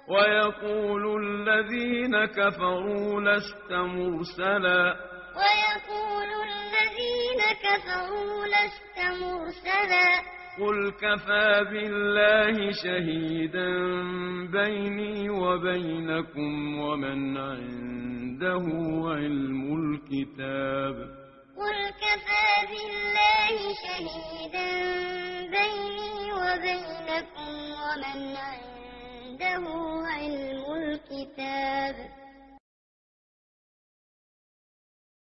ويقول الذين كفروا لست مرسلا ويقول الذين كفروا لست مرسلا قل كفى بالله شهيدا بيني وبينكم ومن عنده علم الكتاب قل كفى بالله شهيدا بيني وبينكم ومن عنده علم الكتاب